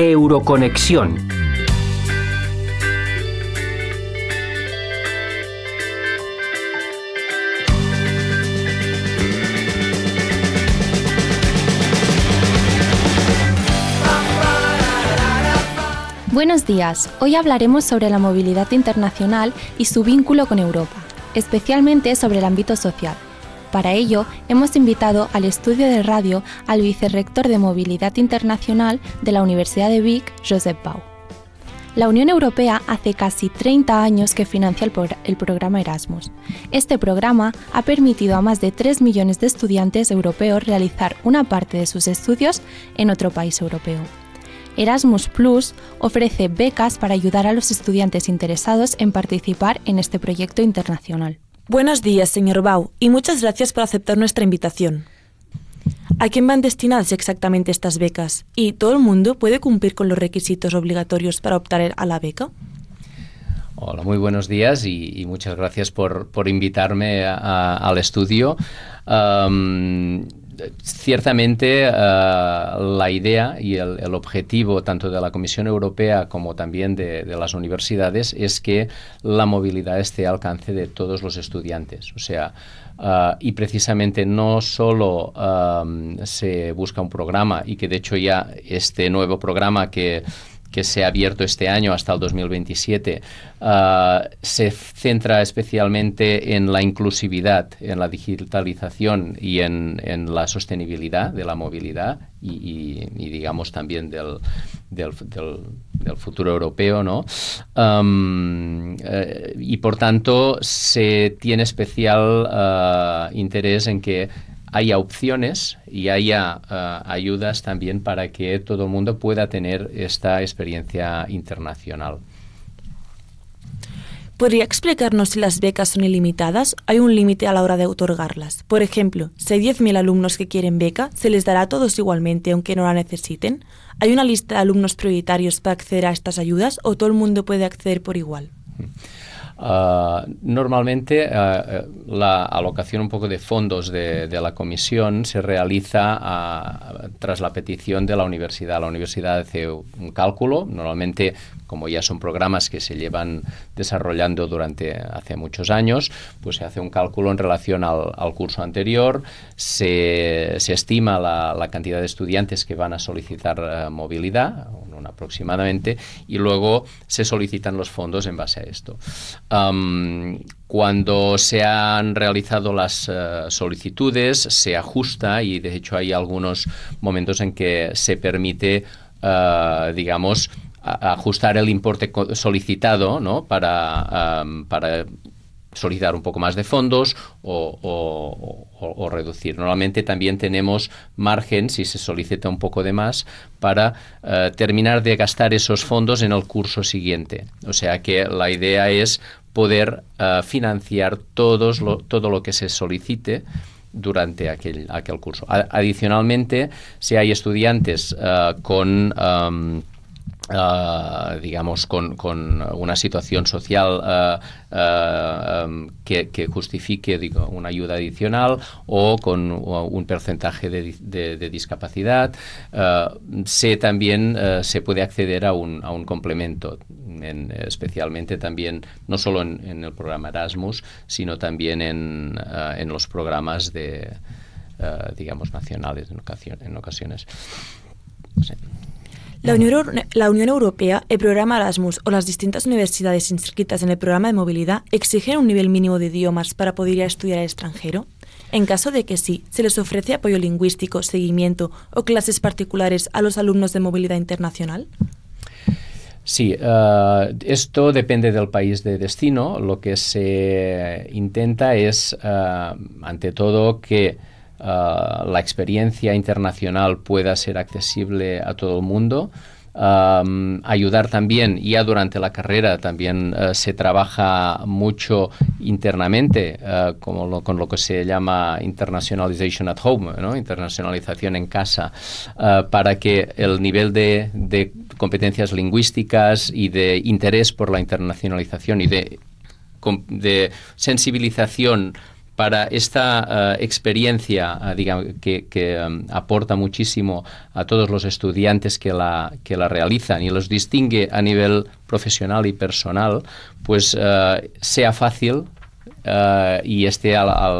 Euroconexión. Buenos días, hoy hablaremos sobre la movilidad internacional y su vínculo con Europa, especialmente sobre el ámbito social. Para ello, hemos invitado al estudio de radio al vicerrector de Movilidad Internacional de la Universidad de Vic, Josep Pau. La Unión Europea hace casi 30 años que financia el programa Erasmus. Este programa ha permitido a más de 3 millones de estudiantes europeos realizar una parte de sus estudios en otro país europeo. Erasmus Plus ofrece becas para ayudar a los estudiantes interesados en participar en este proyecto internacional. Buenos días, señor Bau, y muchas gracias por aceptar nuestra invitación. ¿A quién van destinadas exactamente estas becas? ¿Y todo el mundo puede cumplir con los requisitos obligatorios para optar a la beca? Hola, muy buenos días y muchas gracias por invitarme al estudio. Ciertamente la idea y el objetivo tanto de la Comisión Europea como también de las universidades es que la movilidad esté al alcance de todos los estudiantes. O sea, y precisamente no solo se busca un programa, y que de hecho ya este nuevo programa que se ha abierto este año hasta el 2027, se centra especialmente en la inclusividad, en la digitalización y en la sostenibilidad de la movilidad y digamos también del futuro europeo, ¿no? Y por tanto se tiene especial interés en que haya opciones y haya ayudas también para que todo el mundo pueda tener esta experiencia internacional. ¿Podría explicarnos si las becas son ilimitadas? ¿Hay un límite a la hora de otorgarlas? Por ejemplo, si hay 10.000 alumnos que quieren beca, ¿se les dará a todos igualmente aunque no la necesiten? ¿Hay una lista de alumnos prioritarios para acceder a estas ayudas o todo el mundo puede acceder por igual? Normalmente la alocación un poco de fondos de la comisión se realiza tras la petición de la universidad. La universidad hace un cálculo, normalmente como ya son programas que se llevan desarrollando hace muchos años, pues se hace un cálculo en relación al curso anterior, se estima la cantidad de estudiantes que van a solicitar movilidad, aproximadamente, y luego se solicitan los fondos en base a esto. Cuando se han realizado las solicitudes, se ajusta y de hecho hay algunos momentos en que se permite, digamos, ajustar el importe solicitado, ¿no? para solicitar un poco más de fondos o reducir. Normalmente también tenemos margen, si se solicita un poco de más, para terminar de gastar esos fondos en el curso siguiente. O sea que la idea es poder financiar todo lo que se solicite durante aquel curso. Adicionalmente, si hay estudiantes digamos, con una situación social que justifique una ayuda adicional o con un porcentaje de discapacidad, también se puede acceder a un complemento, especialmente también, no solo en el programa Erasmus, sino también en los programas digamos, nacionales en ocasiones. Sí. La Unión Europea, el programa Erasmus o las distintas universidades inscritas en el programa de movilidad exigen un nivel mínimo de idiomas para poder ir a estudiar al extranjero. En caso de que sí, ¿se les ofrece apoyo lingüístico, seguimiento o clases particulares a los alumnos de movilidad internacional? Sí, esto depende del país de destino. Lo que se intenta es, ante todo, que la experiencia internacional pueda ser accesible a todo el mundo. Ayudar también, ya durante la carrera también se trabaja mucho internamente, con lo que se llama internationalization at home, ¿no? Internacionalización en casa, para que el nivel de competencias lingüísticas y de interés por la internacionalización y de sensibilización para esta experiencia, digamos, que aporta muchísimo a todos los estudiantes que la realizan y los distingue a nivel profesional y personal, pues sea fácil y esté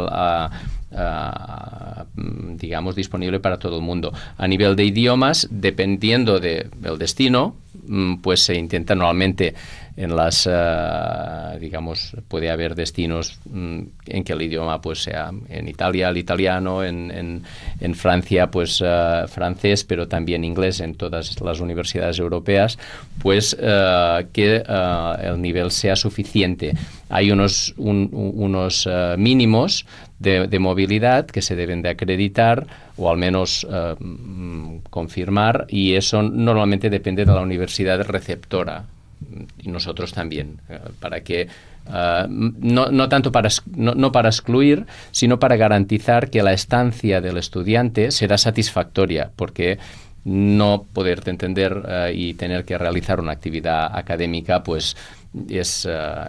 digamos, disponible para todo el mundo. A nivel de idiomas, dependiendo del destino, pues se intenta normalmente en las, digamos, puede haber destinos en que el idioma pues sea en Italia el italiano, en Francia pues francés, pero también inglés en todas las universidades europeas, pues que el nivel sea suficiente. Hay unos mínimos de movilidad que se deben de acreditar o al menos confirmar, y eso normalmente depende de la universidad receptora y nosotros también, para que no tanto para excluir, sino para garantizar que la estancia del estudiante será satisfactoria, porque no poderte entender y tener que realizar una actividad académica pues es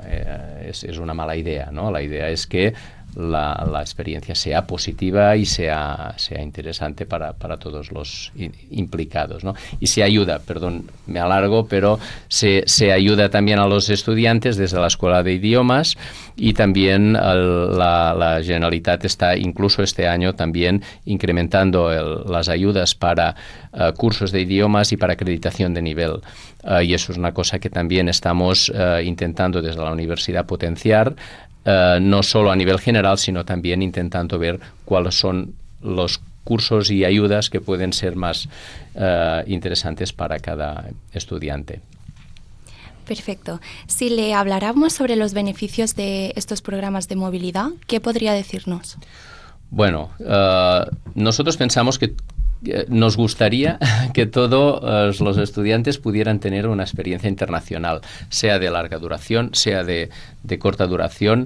una mala idea, ¿no? La idea es que la experiencia sea positiva y sea interesante para todos los implicados, ¿no? Y se ayuda, perdón, me alargo, pero se ayuda también a los estudiantes desde la Escuela de Idiomas, y también la Generalitat está incluso este año también incrementando las ayudas para cursos de idiomas y para acreditación de nivel. Y eso es una cosa que también estamos intentando desde la universidad potenciar, no solo a nivel general, sino también intentando ver cuáles son los cursos y ayudas que pueden ser más interesantes para cada estudiante. Perfecto. Si le habláramos sobre los beneficios de estos programas de movilidad, ¿qué podría decirnos? Bueno, nosotros pensamos que nos gustaría que todos los estudiantes pudieran tener una experiencia internacional, sea de larga duración, sea de corta duración,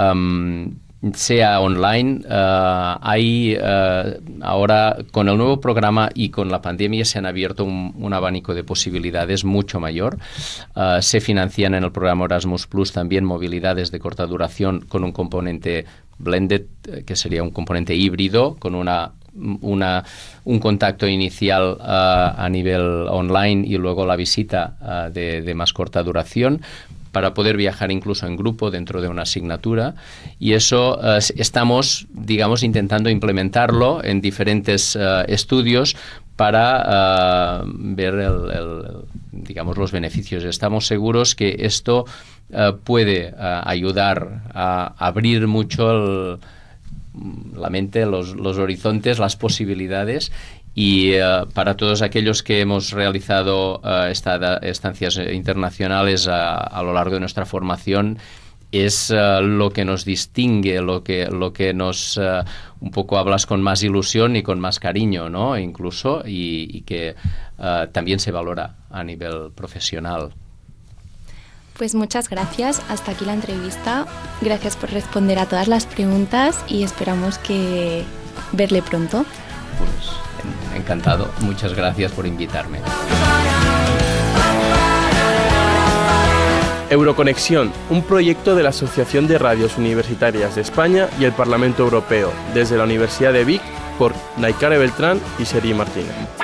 sea online. Hay ahora, con el nuevo programa y con la pandemia, se han abierto un abanico de posibilidades mucho mayor. Se financian en el programa Erasmus Plus también movilidades de corta duración con un componente blended, que sería un componente híbrido, con un contacto inicial a nivel online y luego la visita de más corta duración, para poder viajar incluso en grupo dentro de una asignatura. Y eso estamos, digamos, intentando implementarlo en diferentes estudios para ver digamos, los beneficios. Estamos seguros que esto puede ayudar a abrir mucho la mente, los horizontes, las posibilidades, y para todos aquellos que hemos realizado estancias internacionales a lo largo de nuestra formación, es lo que nos distingue, lo que nos un poco hablas con más ilusión y con más cariño, ¿no? Incluso, y que también se valora a nivel profesional. Pues muchas gracias. Hasta aquí la entrevista. Gracias por responder a todas las preguntas y esperamos que verle pronto. Pues encantado. Muchas gracias por invitarme. Euroconexión, un proyecto de la Asociación de Radios Universitarias de España y el Parlamento Europeo, desde la Universidad de Vic, por Naikare Beltrán y Seri Martínez.